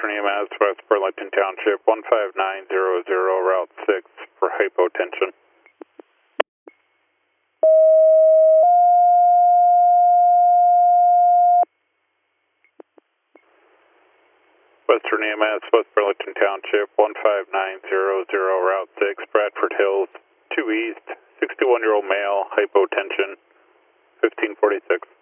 Western EMS, West Burlington Township, 15900, Route 6 for hypotension. Western EMS, West Burlington Township, 15900, Route 6, Bradford Hills, 2 East, 61-year-old male, hypotension, 1546.